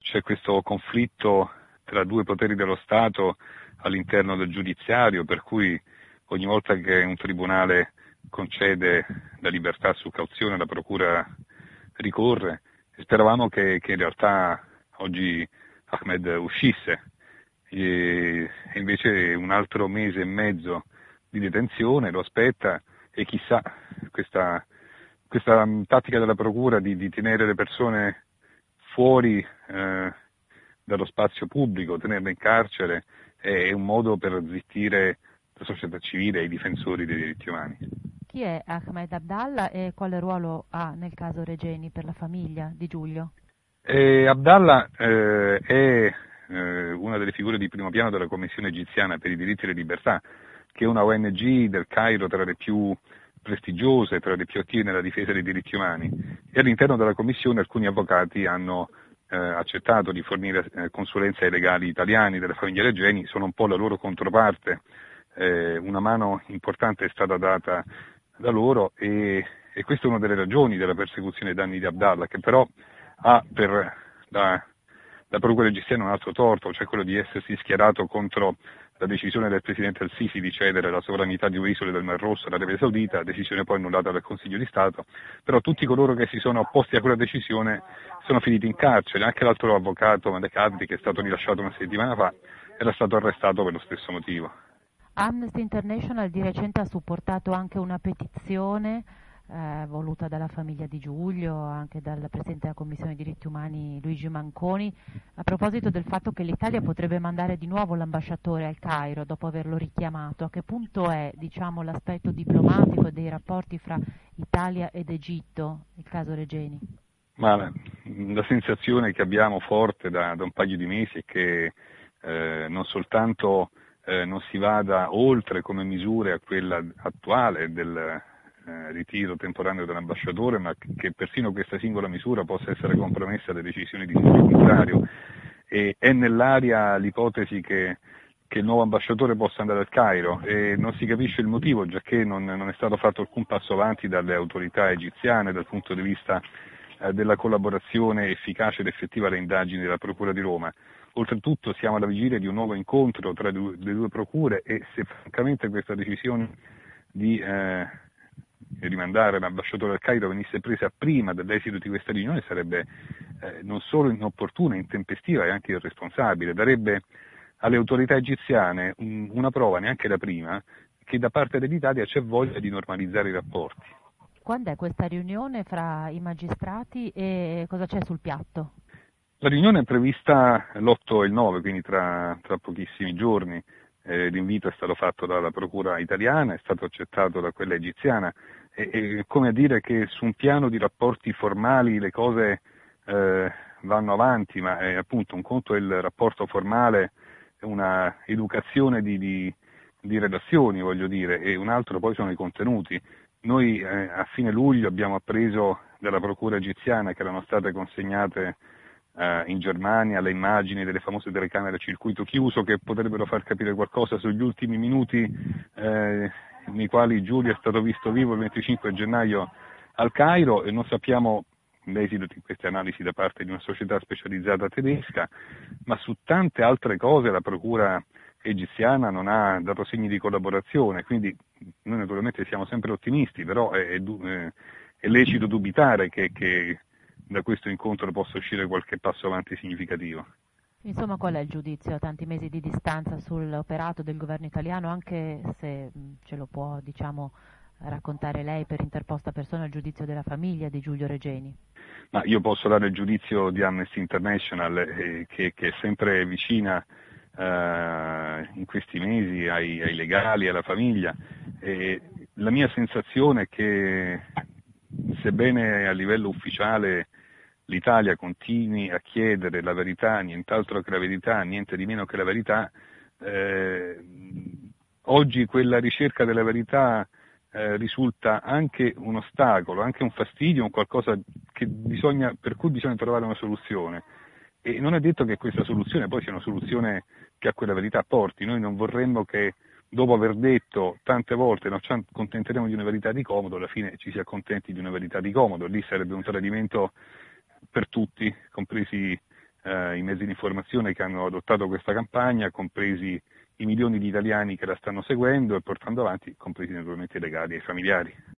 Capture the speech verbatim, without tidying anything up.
c'è questo conflitto tra due poteri dello Stato all'interno del giudiziario, per cui ogni volta che un tribunale concede la libertà su cauzione la procura ricorre. Speravamo che, che in realtà oggi Ahmed uscisse, e invece un altro mese e mezzo di detenzione lo aspetta, e chissà, questa, questa tattica della procura di, di tenere le persone fuori eh, dallo spazio pubblico, tenerle in carcere, è un modo per zittire la società civile e i difensori dei diritti umani. Chi è Ahmed Abdallah e quale ruolo ha nel caso Regeni per la famiglia di Giulio? Eh, Abdallah eh, è eh, una delle figure di primo piano della Commissione egiziana per i diritti e le libertà, che è una O N G del Cairo tra le più prestigiose, tra le più attive nella difesa dei diritti umani, e all'interno della Commissione alcuni avvocati hanno eh, accettato di fornire eh, consulenza ai legali italiani della famiglia Regeni, sono un po' la loro controparte, eh, una mano importante è stata data da loro, e, e questa è una delle ragioni della persecuzione ai danni di Abdallah, che però ha per la, la procura egiziana un altro torto, cioè quello di essersi schierato contro la decisione del presidente al-Sisi di cedere la sovranità di due isole del Mar Rosso all'Arabia Saudita, decisione poi annullata dal Consiglio di Stato, però tutti coloro che si sono opposti a quella decisione sono finiti in carcere, anche l'altro avvocato Malek, che è stato rilasciato una settimana fa, era stato arrestato per lo stesso motivo. Amnesty International di recente ha supportato anche una petizione eh, voluta dalla famiglia di Giulio, anche dal Presidente della Commissione diritti umani Luigi Manconi, a proposito del fatto che l'Italia potrebbe mandare di nuovo l'ambasciatore al Cairo dopo averlo richiamato. A che punto è, diciamo, l'aspetto diplomatico dei rapporti fra Italia ed Egitto, il caso Regeni? Ma la, la sensazione che abbiamo forte da, da un paio di mesi è che eh, non soltanto eh, non si vada oltre come misure a quella attuale del eh, ritiro temporaneo dell'ambasciatore, ma che persino questa singola misura possa essere compromessa da decisioni di tipo contrario. E è nell'aria l'ipotesi che, che il nuovo ambasciatore possa andare al Cairo, e non si capisce il motivo, giacché non, non è stato fatto alcun passo avanti dalle autorità egiziane dal punto di vista eh, della collaborazione efficace ed effettiva alle indagini della Procura di Roma. Oltretutto siamo alla vigilia di un nuovo incontro tra le due procure, e se francamente questa decisione di eh, rimandare l'ambasciatore al Cairo venisse presa prima dell'esito di questa riunione sarebbe eh, non solo inopportuna, intempestiva e anche irresponsabile, darebbe alle autorità egiziane un, una prova, neanche la prima, che da parte dell'Italia c'è voglia di normalizzare i rapporti. Quando è questa riunione fra i magistrati e cosa c'è sul piatto? La riunione è prevista l'otto e il nove, quindi tra, tra pochissimi giorni. Eh, l'invito è stato fatto dalla procura italiana, è stato accettato da quella egiziana, e, e come a dire che su un piano di rapporti formali le cose eh, vanno avanti, ma è appunto un conto è il rapporto formale, una educazione di, di, di relazioni, voglio dire, e un altro poi sono i contenuti. Noi eh, a fine luglio abbiamo appreso dalla procura egiziana che erano state consegnate eh, in Germania le immagini delle famose telecamere a circuito chiuso, che potrebbero far capire qualcosa sugli ultimi minuti eh, nei quali Giulio è stato visto vivo il venticinque gennaio al Cairo, e non sappiamo l'esito di queste analisi da parte di una società specializzata tedesca, ma su tante altre cose la procura egiziana non ha dato segni di collaborazione, quindi noi naturalmente siamo sempre ottimisti, però è, è, è lecito dubitare che, che da questo incontro possa uscire qualche passo avanti significativo. Insomma, qual è il giudizio a tanti mesi di distanza sull'operato del governo italiano, anche se ce lo può, diciamo, raccontare lei per interposta persona, il giudizio della famiglia di Giulio Regeni? Ma io posso dare il giudizio di Amnesty International, eh, che, che è sempre vicina eh, in questi mesi ai, ai legali, alla famiglia. E la mia sensazione è che, sebbene a livello ufficiale l'Italia continui a chiedere la verità, nient'altro che la verità, niente di meno che la verità, eh, oggi quella ricerca della verità eh, risulta anche un ostacolo, anche un fastidio, un qualcosa che bisogna, per cui bisogna trovare una soluzione. E non è detto che questa soluzione poi sia una soluzione che a quella verità porti. Noi non vorremmo che, dopo aver detto tante volte non ci accontenteremo di una verità di comodo, alla fine ci si accontenti di una verità di comodo. Lì sarebbe un tradimento per tutti, compresi eh, i mezzi di informazione che hanno adottato questa campagna, compresi i milioni di italiani che la stanno seguendo e portando avanti, compresi naturalmente i legali ai familiari.